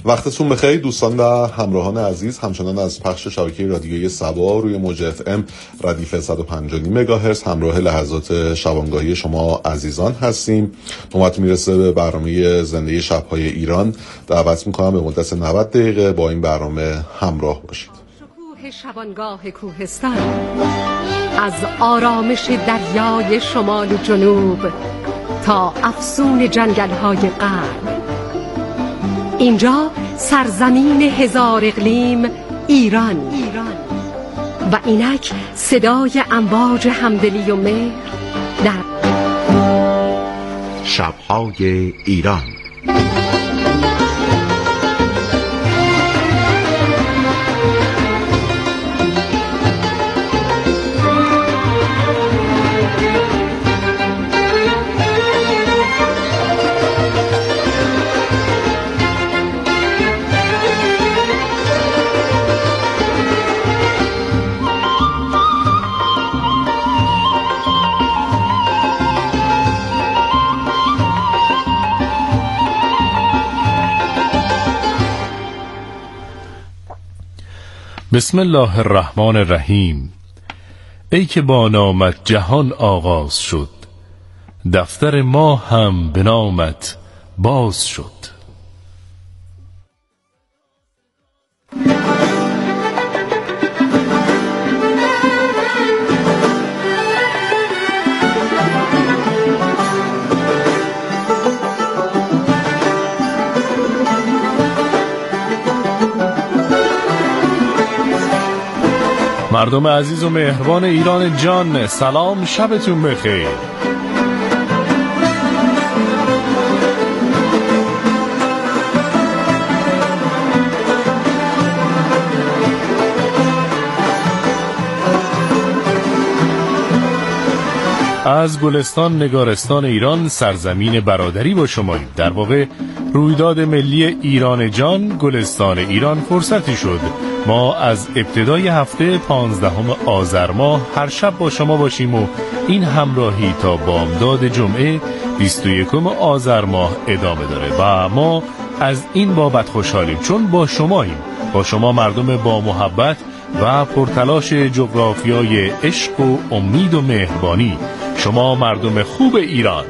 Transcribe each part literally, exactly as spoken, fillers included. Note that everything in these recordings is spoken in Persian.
وقتتون بخیر دوستان و همراهان عزیز، همچنان از پخش شبکه رادیویی صبا روی موج اف ام ردیف صد و پنج و نیم مگاهرتز همراه لحظات شبانگاهی شما عزیزان هستیم. نوبت میرسه به برنامه زنده شب‌های ایران. دعوت میکنم به مدت نود دقیقه با این برنامه همراه باشید. شکوه شبانگاه کوهستان، از آرامش دریای شمال و جنوب تا افسون جنگل‌های غرب، اینجا سرزمین هزار اقلیم ایران. ایران و اینک صدای امواج همدلی و مهر در شب‌های ایران. بسم الله الرحمن الرحیم. ای که با نامت جهان آغاز شد، دفتر ما هم به نامت باز شد. مردم عزیز و مهربان ایران جان، سلام، شبتون بخیر. از گلستان نگارستان ایران، سرزمین برادری با شماییم. در واقع رویداد ملی ایران جان، گلستان ایران فرصتی شد ما از ابتدای هفته پانزدهم آذر ماه هر شب با شما باشیم و این همراهی تا بامداد جمعه بیست و یکم آذر ماه ادامه داره و ما از این بابت خوشحالیم، چون با شماییم، با شما مردم با محبت و پرتلاش جغرافیای عشق و امید و مهربانی، شما مردم خوب ایران.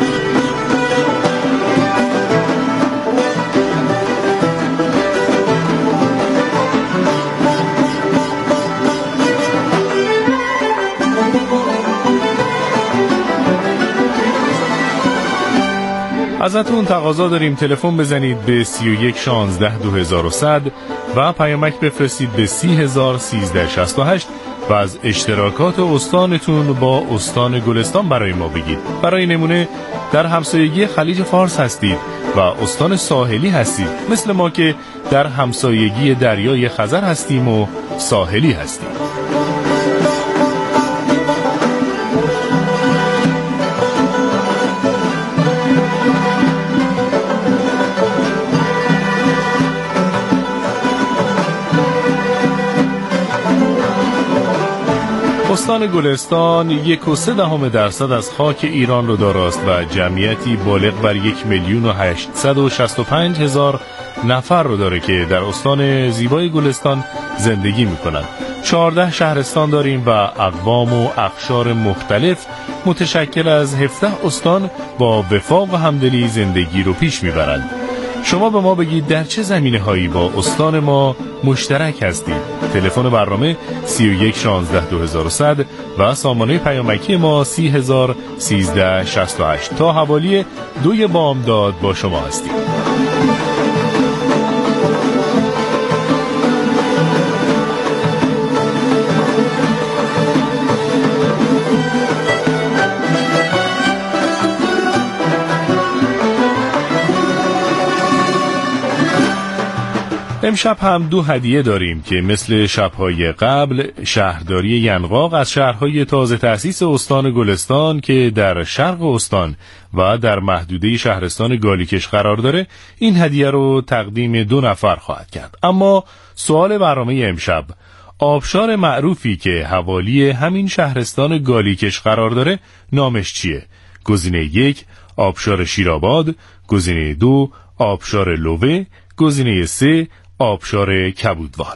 ازتون تقاضا داریم تلفن بزنید به سی و یک شانزده دو هزار و صد و پیامک بفرستید به سی هزار سیزده شصت و هشت و از اشتراکات استانتون با استان گلستان برای ما بگید. برای نمونه در همسایگی خلیج فارس هستید و استان ساحلی هستید، مثل ما که در همسایگی دریای خزر هستیم و ساحلی هستیم. استان گلستان یک و سه دهم درصد از خاک ایران رو داراست و جمعیتی بالغ بر یک میلیون و هشتصد و شصت و پنج هزار نفر رو داره که در استان زیبای گلستان زندگی میکنند. چهارده شهرستان داریم و اقوام و اقشار مختلف متشکل از هفده استان با وفاق و همدلی زندگی رو پیش میبرند. شما به ما بگید در چه زمینه هایی با استان ما مشترک هستید. تلفن برنامه سی و یک شانزده دو هزار و صد و سامانه پیامکی ما سی هزار سیزده شصت و هشت. تا حوالی دوی بامداد با شما هستیم. امشب هم دو هدیه داریم که مثل شب‌های قبل شهرداری ینقاق از شهرهای تازه تأسیس استان گلستان که در شرق استان و در محدوده شهرستان گالیکش قرار داره این هدیه رو تقدیم دو نفر خواهد کرد. اما سوال برنامه امشب، آبشار معروفی که حوالی همین شهرستان گالیکش قرار داره نامش چیه؟ گزینه یک آبشار شیرآباد، گزینه دو آبشار لوه، گزینه سه آبشار کبودوال.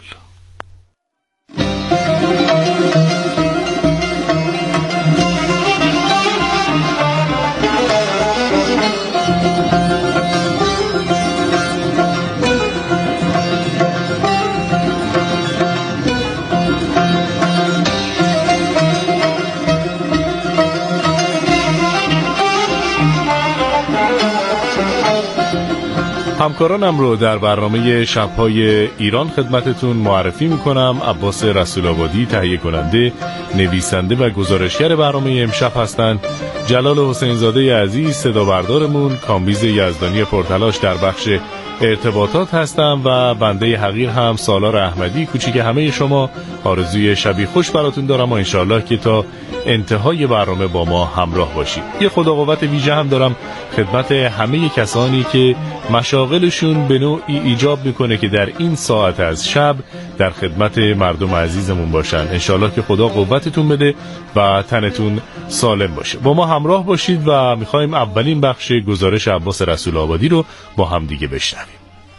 همکارانم رو در برنامه شب‌های ایران خدمتتون معرفی میکنم. عباس رسول آبادی تهیه کننده، نویسنده و گزارشگر برنامه امشب هستند. جلال حسین زاده عزیز صدا بردارمون، کامبیز یزدانی پرتلاش در بخش ارتباطات هستم و بنده حقیر هم سالار احمدی کوچیک همه شما آرزوی شبی خوش براتون دارم و انشالله که تا انتهای برنامه با ما همراه باشید. یه خداقوت ویژه هم دارم خدمت همه کسانی که مشاغلشون به نوعی ایجاب میکنه که در این ساعت از شب در خدمت مردم عزیزمون باشن. انشالله که خدا قوتتون بده و تنتون سالم باشه. با ما همراه باشید و میخوایم اولین بخش گزارش عباس رسول آبادی رو با هم دیگه بشنویم.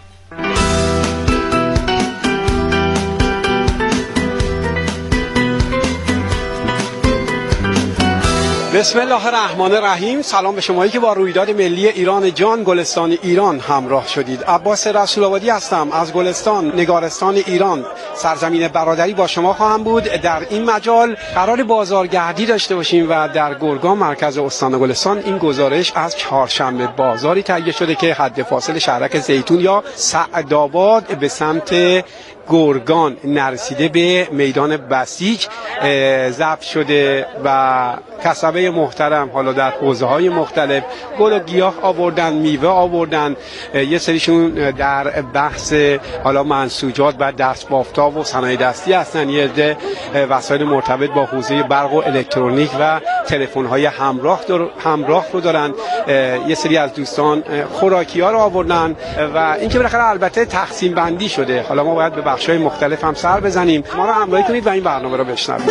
بسم الله الرحمن الرحیم. سلام به شمایی که با رویداد ملی ایران جان گلستان ایران همراه شدید. عباس رسول آبادی هستم از گلستان نگارستان ایران، سرزمین برادری. با شما خواهم بود. در این مجال قرار بازارگردی داشته باشیم و در گرگان مرکز استان گلستان این گزارش از چهارشنبه بازاری تهیه شده که حد فاصل شهرک زیتون یا سعدآباد به سمت گرگان نرسیده به میدان بسیج ضبط شده و کسبه محترم حالا در حوزه‌های مختلف گل و گیاه آوردن، میوه آوردن، یه سریشون در بحث حالا منسوجات و دست بافتا و صنایع دستی هستن، یه عده وسایل مرتبط با حوزه برق و الکترونیک و تلفن‌های همراه همراه رو دارن. یه سری از دوستان خوراکی‌ها رو آوردن و این که بالاخره البته تقسیم بندی شده. حالا ما باید به بخش‌های مختلف هم سر بزنیم. ما رو همراهی کنید و این برنامه رو بشنوید.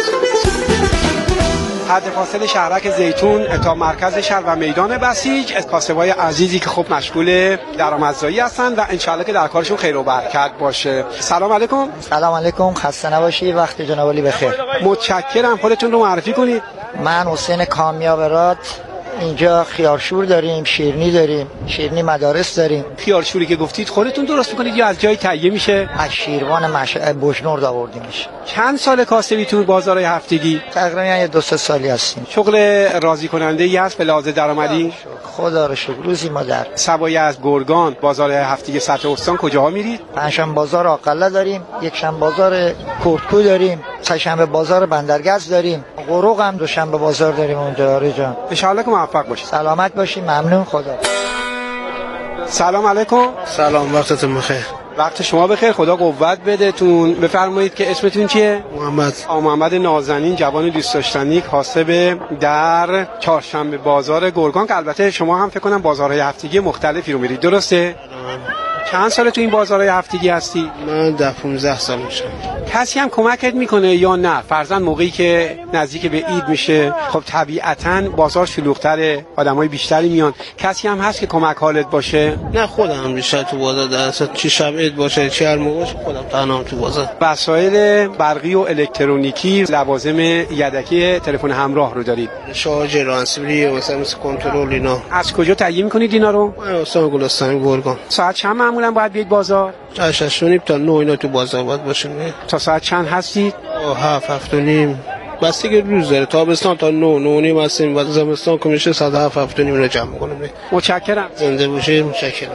حد فاصل شهرک زیتون تا مرکز شهر و میدان بسیج کاسبای عزیزی که خب مشغول درآمدزایی هستن و انشالله که در کارشون خیر و برکت باشه. سلام علیکم. سلام علیکم، خسته نباشی، وقت جناب علی بخیر. متشکرم. خودتون رو معرفی کنید. من حسین کامیابرات، اینجا خیارشور داریم، شیرنی داریم، شیرنی مدارس داریم. خیارشوری که گفتید خودتون درست میکنید یا از جای تهیه میشه؟ از شیروان مش... بوشنورد آوردیمش. چند سال کاسبی تو بازارهای هفتگی؟ تقریبا یه دو سه سالی هستیم. شغل راضی کننده ای هست به لحاظ درآمدی؟ خدا رو شکر. روزی ما در سوای از گرگان بازار هفتگی سطح استان کجاها میرید؟ پنجشنبه بازار آقله داریم، یکشنبه بازار کورتکو داریم، سه‌شنبه بازار بندرگز داریم، قروق هم دوشنبه بازار داریم اونجا. آره جان. ان شاء الله که موفق باشید. سلامت باشی. ممنون. خدا. سلام علیکم. سلام، وقتتون بخیر. وقت شما بخیر، خدا قوت بدهتون. بفرمایید که اسمتون چیه؟ محمد. آ محمد نازنین، جوان دوست داشتنی، کاسب در چهارشنبه بازار گرگان که البته شما هم فکر کنم بازارهای هفتگی مختلفی رو میرید، درسته؟ چند سال تو این بازارهای هفتگی هستی؟ من ده پانزده سال میشه. کسی هم کمکت میکنه یا نه؟ فرضاً موقعی که نزدیک به عید میشه خب طبیعتاً بازار شلوغ‌تره، آدمای بیشتری میان. کسی هم هست که کمک حالت باشه؟ نه، خودم بیشتر تو بازار درست، چه شب عید باشه چه هر موقع خودم تنهام تو بازار. وسایل برقی و الکترونیکی، لوازم یدکی، تلفن همراه رو دارید؟ شارژ رانسیبری مثلا مثل کنترل اینا. از کجا تهیه میکنید اینا رو؟ من استان گلستان گرگان. ساعت چند معمولا باید بیاید بازار؟ شش و نیم تا نه اینا تو بازار باید باشیم. تا ساعت چند هستید؟ هفت هفت و نیم. بستگی روز داره. تابستان تا نه نه و نیم هستیم و زمستان که میشه ساعت هفت هفت و نیم رو جمع کنیم. متشکرم. زنده باشید. متشکرم.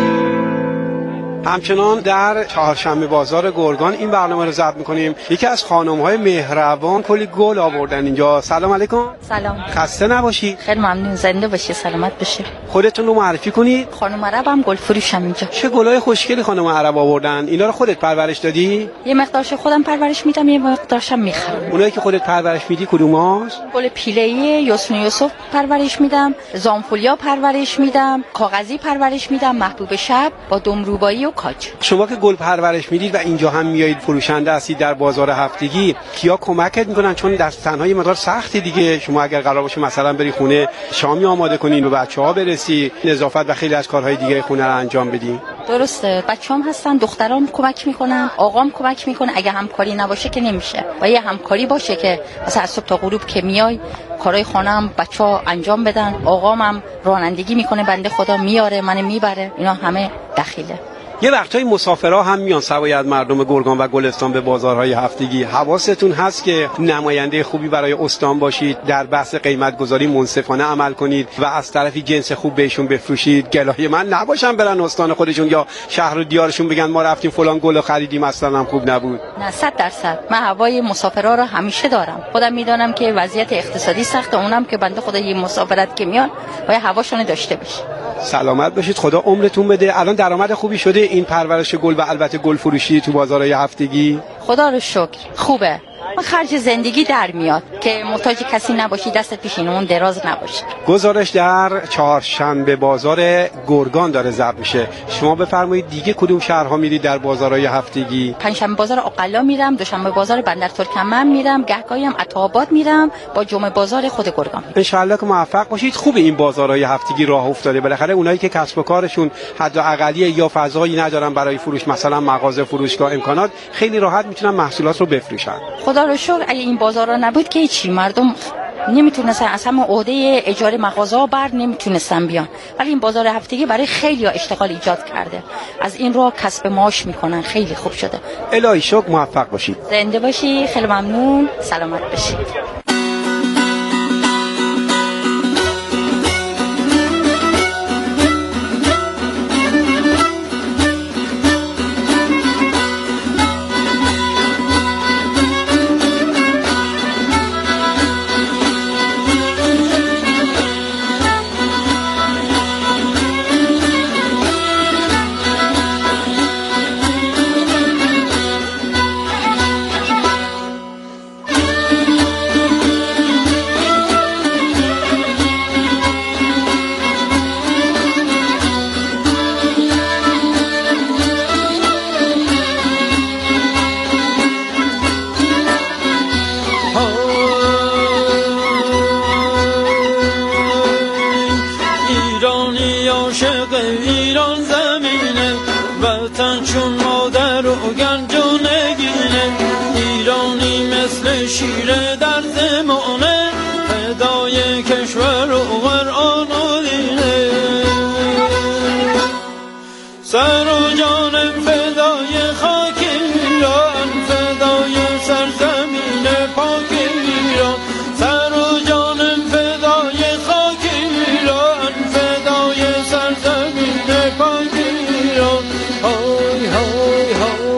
همچنان در چهارشنبه بازار گرگان این برنامه رو ضبط می‌کنیم. یکی از خانم‌های مهربان کلی گل آوردن اینجا. سلام علیکم. سلام. خسته نباشید. خیلی ممنون. زنده باشی، سلامت باشی. خودتون رو معرفی کنید. خانم عربم گل فروشم اینجا. چه گلای خوشگلی خانم عرب آوردن. اینا رو خودت پرورش دادی؟ یه مقدارش خودم پرورش میدم، یه مقدارشم میخرم. اونایی که خودت پرورش میدی کدوماست؟ گل پیله‌ای یاسمین یوسف پرورش میدم، زامفولیا پرورش میدم، کاغذی پرورش میدم، محبوب شب با دمروبایی و کاج. شما که گل پرورش میدید و اینجا هم میایید فروشنده هستید در بازار هفتگی، کیا کمکت میکنن؟ چون دست تنهایی مقدار سخته دیگه. شما اگر قرار باشه مثلا بری خونه شامی آماده کنین و بچه‌ها برسی، نظافت و خیلی از کارهای دیگه خونه رو انجام بدین. درسته، بچه‌ام هستن، دخترام کمک میکنن، آقام کمک میکنه. اگه همکاری نباشه که نمیشه. و یه همکاری باشه که مثلا از صبح تا غروب که میای کارهای خانه‌ام بچه‌ها انجام بدن، آقام هم رانندگی میکنه، بنده خدا میاره منو میبره، اینا همه دخیله. یه وقتایی مسافرها هم میان سوای از مردم گرگان و گلستان به بازارهای هفتگی. حواستون هست که نماینده خوبی برای استان باشید، در بحث قیمت گذاری منصفانه عمل کنید و از طرفی جنس خوب بهشون بفروشید. گلای من نباشن برن استان خودشون یا شهر و دیارشون بگن ما رفتیم فلان گل خریدیم اصلا هم خوب نبود. نه، صد درصد من هوای مسافرها رو همیشه دارم. خودم میدونم که وضعیت اقتصادی سخته، اونم که بنده خدا یه مسافرت که میان باید هواشون داشته باشه. سلامت باشید، خدا عمرتون بده. الان درآمد خوبی شده این پرورش گل و البته گل فروشی تو بازارهای هفتگی؟ خدا رو شکر خوبه. من خرج زندگی در میاد که محتاج کسی نباشی، دستت پیش اون دراز نباشه. گزارش در چهارشنبه بازار گرگان داره ضبط میشه. شما بفرمایید دیگه کدوم شهرها میرید در بازارهای هفتگی؟ پنجشنبه بازار عقلا میرم، دوشنبه بازار بندر ترکمن میرم، گهگاهی هم عطاآباد میرم، با جمعه بازار خود گرگان. ان شاءالله که موفق باشید. خوبه این بازارهای هفتگی راه افتاده. بالاخره اونایی که کسب و کارشون حد اقلیه یا فضایی ندارن برای فروش، مثلا مغازه، فروشگاه، امکانات، خیلی راحت میتونن محصولات رو بفروشن. خدا رو شکر اگه این بازارا نبود که هیچی، مردم نمیتونستن از همون عهده اجاره مغازه بر نمیتونستن بیان. ولی این بازار هفتگی برای خیلی ها اشتغال ایجاد کرده، از این راه کسب معاش میکنن، خیلی خوب شده. الهی شکر، موفق باشید. زنده باشی، خیلی ممنون، سلامت باشید. شیر در زمانه فدای کشور و قرآن و دینه، سر و جانم فدای خاک ایران، فدای سرزمین پاک ایران، سر و جانم فدای خاک ایران، فدای سرزمین پاک ایران. های های های.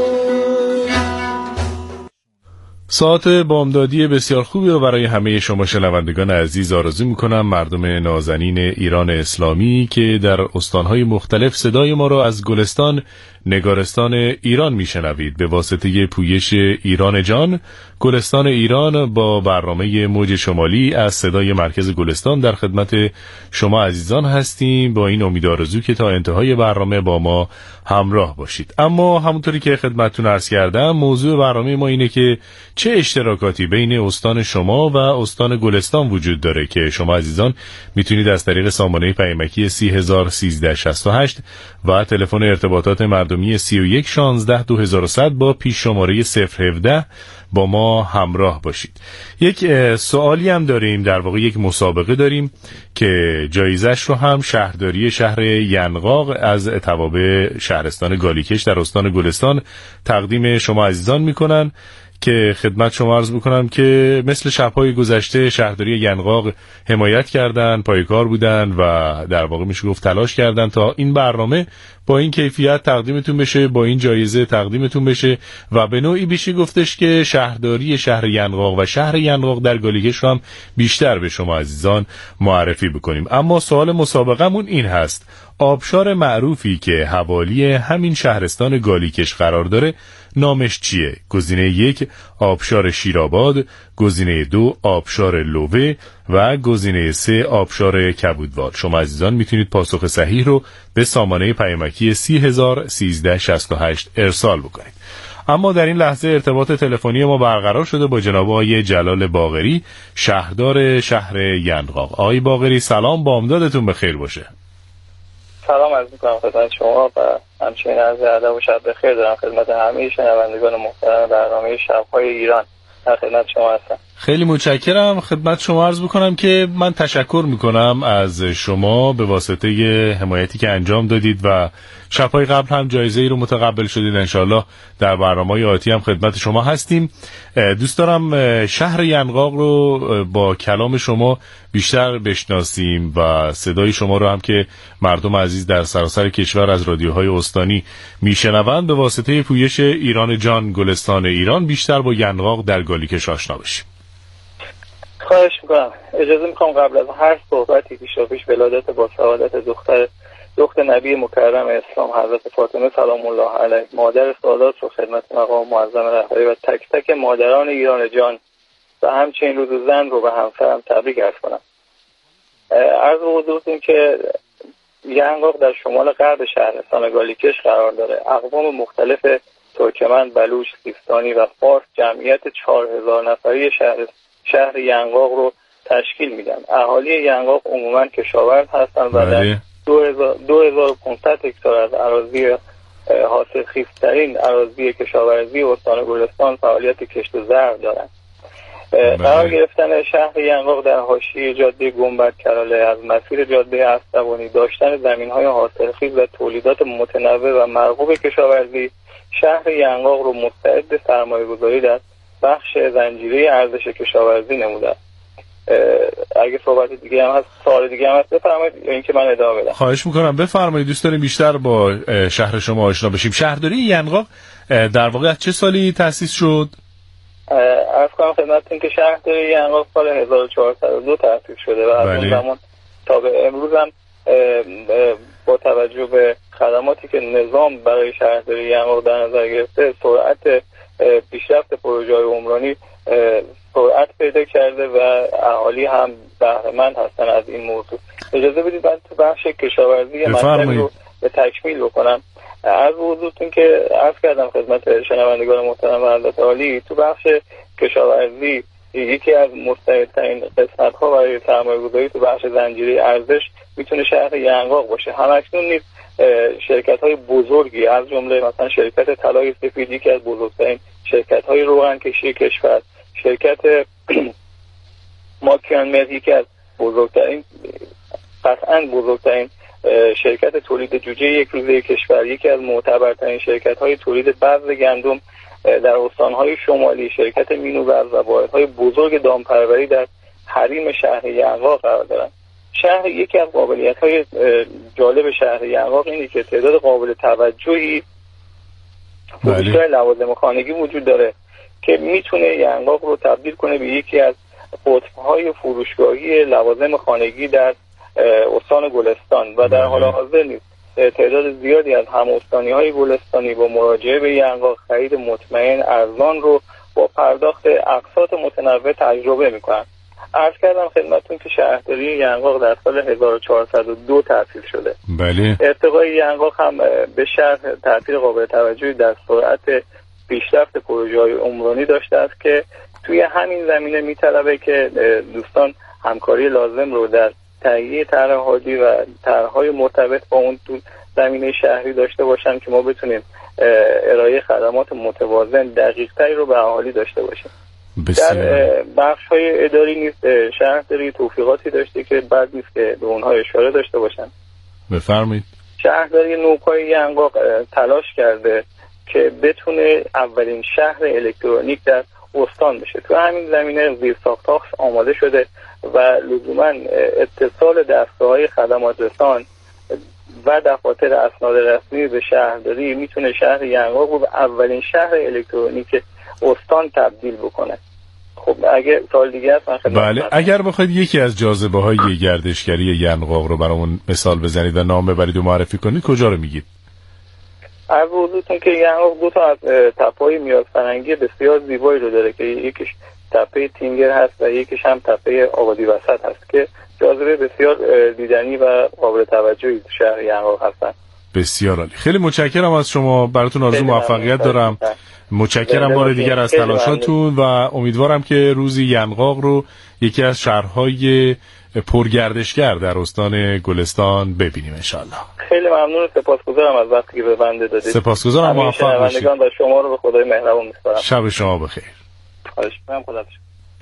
ساعت بامدادی بسیار خوبی رو برای همه شما شنوندگان عزیز آرزو میکنم. مردم نازنین ایران اسلامی که در استانهای مختلف صدای ما رو از گلستان نگارستان ایران میشنوید به واسطه پویش ایران جان. گلستان ایران با برنامه موج شمالی از صدای مرکز گلستان در خدمت شما عزیزان هستیم، با این امید آرزو که تا انتهای برنامه با ما همراه باشید. اما همونطوری که خدمتتون عرض کردم، موضوع برنامه ما اینه که چه اشتراکاتی بین استان شما و استان گلستان وجود داره که شما عزیزان میتونید از طریق سامانه پیامکی سی هزار و سیزده شصت و هشت و تلفن ارتباطات مردمی سی و یک شانزده دو هزار و صد با پیش شماره صفر هفده با ما همراه باشید. یک سوالی هم داریم، در واقع یک مسابقه داریم که جایزش رو هم شهرداری شهر ینقاق از توابع شهرستان گالیکش در استان گلستان تقدیم شما عزیزان میکنن که خدمت شما عرض بکنم که مثل شب‌های گذشته شهرداری ینقاق حمایت کردن، پایکار بودن و در واقع میشه گفت تلاش کردن تا این برنامه با این کیفیت تقدیمتون بشه، با این جایزه تقدیمتون بشه و به نوعی بیشی گفتش که شهرداری شهر ینقاق و شهر ینقاق در گالیکش رو هم بیشتر به شما عزیزان معرفی بکنیم. اما سوال مسابقمون این هست: آبشار معروفی که حوالی همین شهرستان گالیکش قرار داره نامش چیه؟ گزینه یک آبشار شیرآباد، گزینه دو آبشار لوه و گزینه سه آبشار کبودوار. شما عزیزان میتونید پاسخ صحیح رو به سامانه پیامکی سی هزار و سیزده شصت و هشت ارسال بکنید. اما در این لحظه ارتباط تلفنی ما برقرار شده با جناب آقای جلال باقری، شهردار شهر ینقاق. آقای باقری سلام، بامدادتون بخیر باشه. سلام عرض می‌کنم خدمت شما و همچنین عرض ادب و شب بخیر دارم خدمت همه شنوندگان محترم برنامه شب‌های ایران. در خدمت شما هستم. خیلی متشکرم. خدمت شما عرض بکنم که من تشکر میکنم از شما به واسطه حمایتی که انجام دادید و شب‌های قبل هم جایزه ای رو متقبل شدید. انشالله در برنامه‌های آتی هم خدمت شما هستیم. دوست دارم شهر ینقاق رو با کلام شما بیشتر بشناسیم و صدای شما رو هم که مردم عزیز در سراسر کشور از رادیوهای استانی میشنوند به واسطه پویش ایران جان گلستان ایران بیشتر با ینقاق در گالیکش آشنا بشیم. خواهش میکنم. اجازه میخوام قبل از هر صحبتی پیشا پیش ولادت با سعادت دختر دختر نبی مکرم اسلام حضرت فاطمه سلام الله علیه مادر سادات رو خدمت مقام معظم رهبری و تک تک مادران ایران جان و همچنین روز زن رو به همسرم تبریک عرض کنم. عرض به حضورتون که ینقاق در شمال غرب شهرستان گالیکش قرار داره. اقوام مختلف ترکمن، بلوچ، سیستانی و فارس جمعیت چهار هزار نفری شهر شهر ینقاق رو تشکیل میدن. اهالی ینقاق عموما کشاورز هستن و در دو هزار و پانصد هکتار از اراضی حاصلخیزترین اراضی کشاورزی استان گلستان فعالیت کشت و زرع دارند. قرار گرفتن شهر ینقاق در حاشیه جاده گنبد کراله از مسیر جاده اسبوانی، داشتن زمین‌های حاصلخیز و تولیدات متنوع و مرغوب کشاورزی شهر ینقاق رو مستعد سرمایه‌گذاری در بخش زنجیره ارزش کشاورزی نموده. اگه صحبت دیگه هم هست، سوال دیگه هم هست بفرمایید یا اینکه من ادامه بدم. خواهش میکنم بفرمایید. دوست داریم بیشتر با شهر شما آشنا بشیم. شهرداری ینقاق در واقع از چه سالی تأسیس شد؟ عرض کنم خدمتتون که شهرداری ینقاق سال هزار و چهارصد و دو تأسیس شده و از اون زمان تا به امروز هم با توجه به خدماتی که نظام برای شهرداری ینقاق در نظر گرفته سرعت پیشرفت پروژه‌های عمرانی سرعت پیدا کرده و اهالی هم بهره‌مند هستن از این موضوع. اجازه بدید من تو بخش کشاورزی مطلبی رو به تکمیل بکنم. از حضورتون که عرض کردم خدمت شنوندگان محترم و حضرت عالی، تو بخش کشاورزی یکی از مستعدترین قسمت‌ها برای سرمایه‌گذاری تو بخش زنجیره ارزش میتونه شهر ینقاق باشه. همکنون نیز شرکت‌های بزرگی از جمله مثلا شرکت طلای سفید یکی از بزرگترین شرکت‌های روغنکشی کشور، شرکت ماکیان مد یکی از بزرگترین قطعاً بزرگترین شرکت تولید جوجه یک روزه کشور، یکی از معتبرترین شرکت‌های تولید بذر گندم در استان‌های شمالی، شرکت مینوبذر و واحدهای بزرگ دامپروری در حریم شهر ینقاق قرار دارند. شهر یکی از قابلیت‌های جالب شهر ینقاق اینه که تعداد قابل توجهی فروشگاه لوازم خانگی وجود داره که میتونه ینقاق رو تبدیل کنه به یکی از قطب‌های فروشگاهی لوازم خانگی در استان گلستان و در حال حاضر نیست تعداد زیادی از هم‌استانی‌های گلستانی با مراجعه به ینقاق خرید مطمئن ارزان رو با پرداخت اقساط متنوع تجربه می‌کنند. عرض کردم خدمتتون که شهرداری ینقاق در سال هزار و چهارصد و دو تأسیس شده. بله. ارتقای ینقاق هم به شهر تأثیر قابل توجهی در سرعت پیشرفت پروژه‌های عمرانی داشته است که توی همین زمینه می‌طلبه که دوستان همکاری لازم رو در تهیه طرح هادی و طرح‌های مرتبط با اون تو زمینه شهری داشته باشن که ما بتونیم ارائه خدمات متوازن دقیق‌تری رو به اهالی داشته باشیم. بسیار. در بخش‌های اداری نیست شهرداری توفیقاتی داشته که بعد نیست که به اونها اشاره داشته باشن. بفرمایید. شهرداری نوپای ینقاق تلاش کرده که بتونه اولین شهر الکترونیک در استان بشه. تو همین زمینه زیرساخت‌ها آماده شده و لزوما اتصال دستگاه‌های خدمات رسان و دفاتر اسناد رسمی به شهرداری میتونه شهر ینقاق رو به اولین شهر الکترونیک استان تبدیل بکنه. خب اگه سال دیگه هست من خدمت بله اگر بخواید یکی از جاذبه‌های گردشگری ینقاق رو برامون مثال بزنید و نام ببرید و معرفی کنید کجا رو میگید؟ از حضورتون که ینقاق دو تا از تپه‌های میاد فرنگی بسیار زیبایی رو داره که یکیش تپه تینگر هست و یکیش هم تپه آبادی وسط هست که جاذبه بسیار دیدنی و قابل توجهی تو شهر ینقاق هستن. بسیار عالی. خیلی متشکرم از شما. براتون آرزو موفقیت دارم. متشکرم بار دیگر از تلاشاتون و امیدوارم که روزی ینقاق رو یکی از شهرهای پرگردشگر در استان گلستان ببینیم انشالله. خیلی ممنون، سپاسگزارم از وقتی که به بنده دادید. سپاسگزارم، موفق باشید. شنوندگان و شما رو به خدای مهربان می‌سپارم. شب شما بخیر. خواهش می‌کنم، خدا بخیر.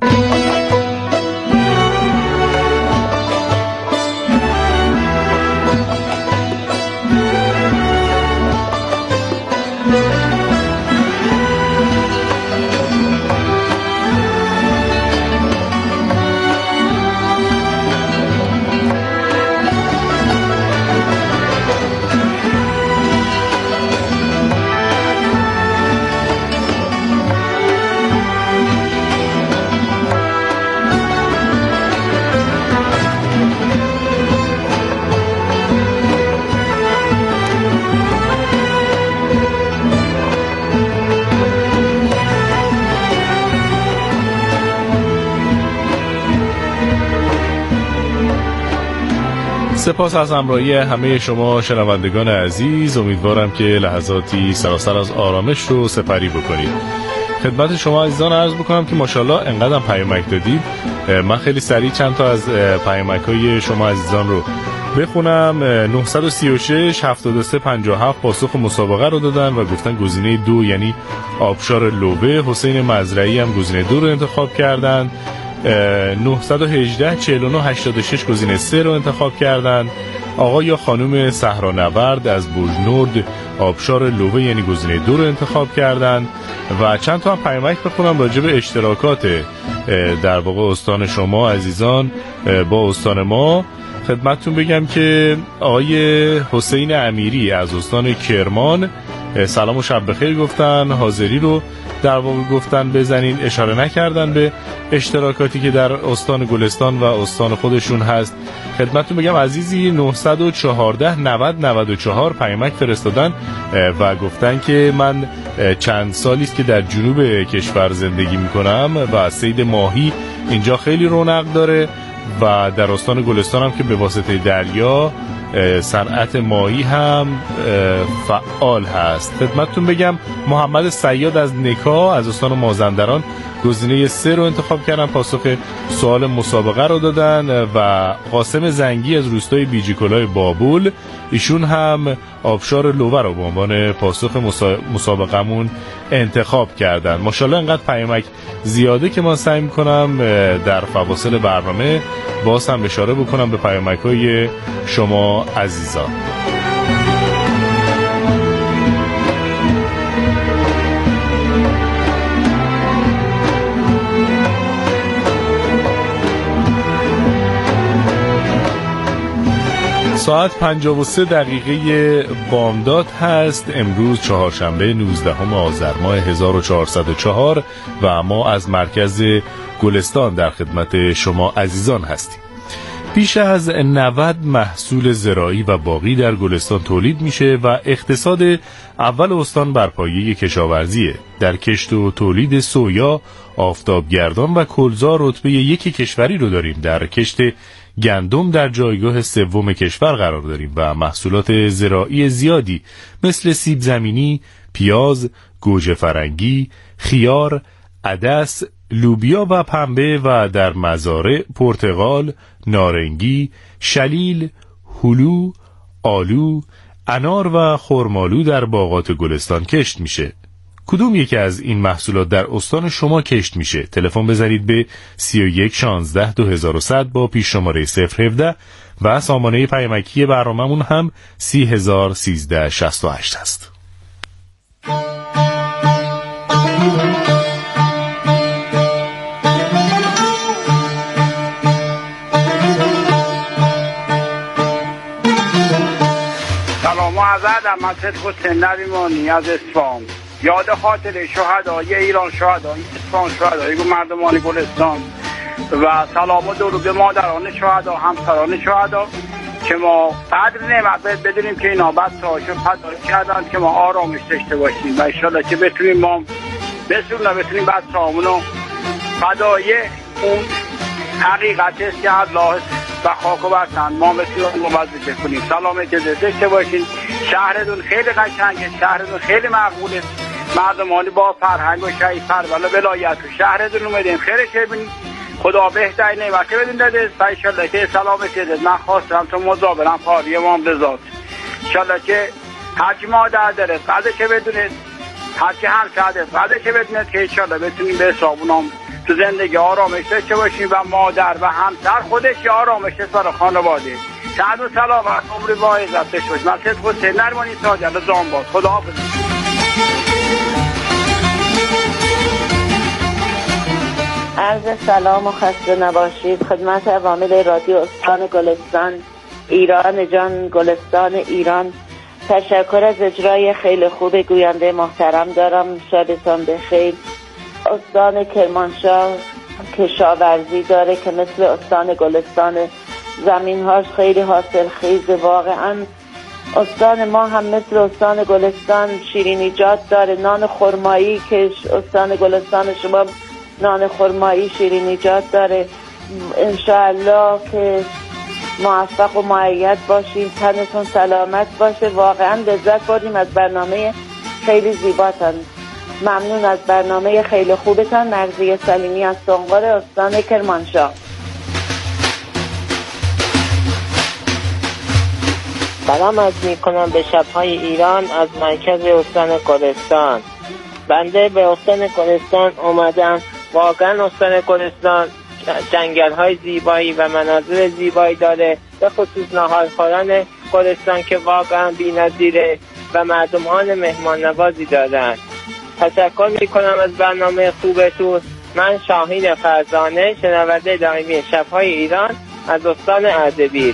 سپاس از همراهی همه شما شنوندگان عزیز. امیدوارم که لحظاتی سراسر از آرامش رو سپری بکنید. خدمت شما عزیزان عرض بکنم که ماشاءالله انقدرم پیامک دادید. من خیلی سریع چند تا از پیامک‌های شما عزیزان رو بخونم. نه سه شش هفتاد و سه پنجاه و هفت پاسخ مسابقه رو دادن و گفتن گزینه دو یعنی آبشار لوبه. حسین مزرعی هم گزینه دو رو انتخاب کردن. نه یک هشت چهل و نه هشتاد و شش گزینه سه رو انتخاب کردن. آقا یا خانم صحرانورد از بوجنورد آبشار لوبه یعنی گزینه دو رو انتخاب کردن. و چند تا هم پیامک بخونم راجع به اشتراکات در واقع استان شما عزیزان با استان ما. خدمتتون بگم که آقای حسین امیری از استان کرمان سلام و شب بخیر گفتن، حاضری رو در واقع گفتن بزنین، اشاره نکردن به اشتراکاتی که در استان گلستان و استان خودشون هست. خدمتتون بگم عزیزی نه یک چهار نود نود و چهار پیامک فرستادن و گفتن که من چند سالی است که در جنوب کشور زندگی میکنم و صید ماهی اینجا خیلی رونق داره و در استان گلستان هم که به واسطه دریا صنعت ماهی هم فعال هست. خدمتتون بگم محمد صیاد از نکا از استان مازندران گزینه سه رو انتخاب کردن، پاسخ سوال مسابقه رو دادن. و قاسم زنگی از روستای بیجیکلای بابول ایشون هم آبشار لوبه رو به عنوان پاسخ مسابقمون انتخاب کردن. ماشاءالله انقدر پیامک زیاده که من سعی میکنم در فواصل برنامه باز هم اشاره بکنم به پیامک‌های شما عزیزان. ساعت پنجاه و سه دقیقه بامداد هست. امروز چهارشنبه نوزدهم آذر ماه هزار و چهارصد و چهار و ما از مرکز گلستان در خدمت شما عزیزان هستیم. بیش از نود محصول زراعی و باغی در گلستان تولید میشه و اقتصاد اول استان بر پایه کشاورزیه. در کشت و تولید سویا، آفتابگردان و کلزار رتبه یک کشوری رو داریم. در کشت گندم در جایگاه سوم کشور قرار داریم و محصولات زراعی زیادی مثل سیب زمینی، پیاز، گوجه فرنگی، خیار، عدس، لوبیا و پنبه و در مزارع پرتقال، نارنگی، شلیل، هلو، آلو، انار و خرمالو در باغات گلستان کشت میشه. کدوم یکی از این محصولات در استان شما کشت میشه؟ تلفن بزنید به سی و یک شانزده دو هزار و صد با پیش شماره صفر هفده و سامانه پیامکی برنامه‌مون هم سی هزار سیزده شصت و هشت است. سلام و عرض ادب. من صدق حسین نریمانی از اصفهان. یاد خاطر شهدای ایران، شهدای اصفهان، شهدای مردمان گلستان و سلام و درود به مادران شهدا، همسران شهدا که ما قدر نعمت بدونیم که اینا بچه‌هاشو فدا کردن که ما آرامش داشته باشیم و ان شاءالله که بتونیم ما بسونه بتونیم بچه‌هامونو فدای اون حقیقت است که الله و خاک و وطن ما بتونیم موظف کنیم. سلامت داشته باشین. شهرتون خیلی قشنگه، شهرتون خیلی مقبوله، مردمانی با فرهنگ و شایستر ولی ولایت و شهرتون اومدیم خیرش ببینیم خدا بهترین نعمتی بدون داده و انشالله که سلامتی داده. من خواستم تو مزابرم پاری امام بذات انشالله که هرچی مادر داره قدرش بدونید، هرچی همسر داره قدرش بدونید که انشالله بتونیم به حسابونم تو زندگی آرامش داشته باشیم و مادر و همسر خودش آرامش برای خانواده. سعد و سلامت عمر با عزت داشته باشید. من صدق حسین نرمانی تاجر زامباد. خدا حافظ. عرض سلام و خسته نباشید خدمت عوامل رادیو استان گلستان ایران جان گلستان ایران. تشکر از اجرای خیلی خوب گوینده محترم دارم. شبتان بخیر. استان کرمانشاه کشاورزی داره که مثل استان گلستان زمین‌هاش خیلی حاصل خیز. واقعا استان ما هم مثل استان گلستان شیرینیجات داره. نان خرمایی که استان گلستان شما نان خرمایی شیرینیجات داره. انشاءالله که موفق و مؤید باشین، تنتون سلامت باشه. واقعا لذت بردیم از برنامه خیلی زیباتان. ممنون از برنامه خیلی خوبتان. مرضیه سلیمی از سنقر استان کرمانشاه. سلام عرض می‌کنم به شب‌های ایران از مرکز استان گلستان. بنده به استان گلستان اومدم. واقعا استان گلستان جنگل‌های زیبایی و مناظر زیبایی داره، به خصوص ناهارخواران گلستان که واقعا بی‌نظیره و مردمان مهمان نوازی دارند. تشکر می‌کنم از برنامه خوبتون. من شاهین فرزانه، شنونده دائمی شب‌های ایران از استان اردبیل.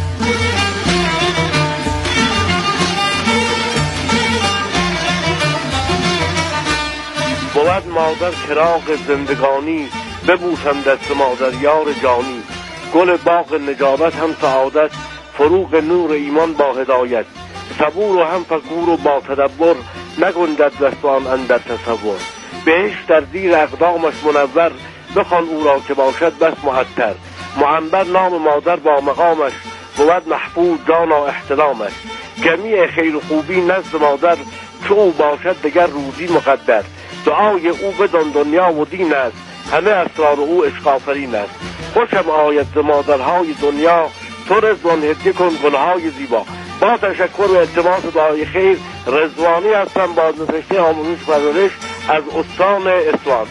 بود مادر چراغ زندگانی، ببوسم دست مادر یار جانی. گل باغ نجابت هم سعادت، فروغ نور ایمان با هدایت. صبور و هم فکور و با تدبر، نگنجد دستان اندر تصور. بهشت در زیر اقدامش منور، بخوان او را که باشد بس معطر. معنبر نام مادر با مقامش، بود محفوظ جان و احترامش. جمیع خیر و خوبی نزد مادر، چو او باشد دگر روزی مقدر. دعای او بدان دنیا و دین است، همه اسرار او عشق آفرین است. خوشم آید ز مادرهای دنیا، تو رضوان هدیه کن گلهای زیبا. با تشکر و التماس دعای خیر، رضوانی هستم، بازنشسته آموزش پرورش از استان اصفهان.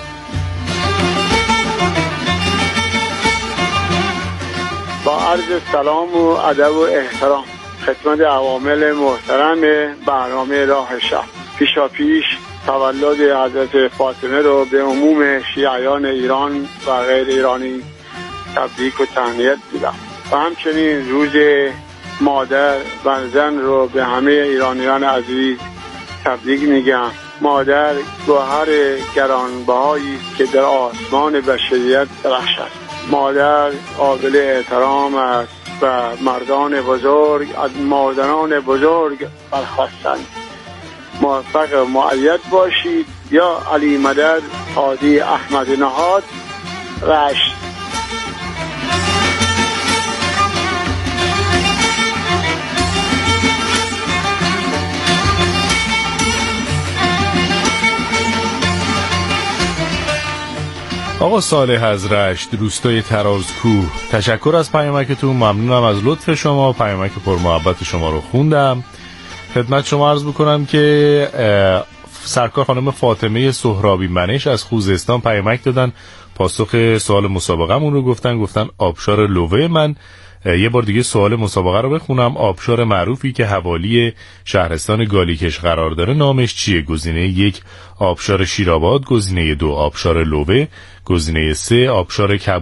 با عرض سلام و ادب و احترام خدمت عوامل محترم برنامه راه شب، پیشا پیش تولد حضرت فاطمه رو به عموم شیعیان ایران و غیر ایرانی تبریک و تهنیت میدم و همچنین روز مادر و زن رو به همه ایرانیان عزیز تبریک میگم. مادر گوهر گرانبهایی است که در آسمان بشریت درخشد. مادر قابل احترام است و مردان بزرگ از مادران بزرگ برخواستند. موفق و مؤید باشید. یا علی مدد هادی احمد نهاد رشت. آقا صالح از رشت، روستای ترازکوه، تشکر از پیامکتون. ممنونم از لطف شما. پیامک پرمحبت شما رو خوندم. خدمت شما عرض بکنم که سرکار خانم فاطمه سهرابی منش از خوزستان پیامک دادن، پاسخ سوال مسابقه‌مون رو گفتن. گفتن آبشار لوه من. یه بار دیگه سوال مسابقه رو بخونم. آبشار معروفی که حوالی شهرستان گالیکش قرار داره نامش چیه؟ گزینه یک آبشار شیرآباد، گزینه دو آبشار لوه، گزینه سه آبشار کب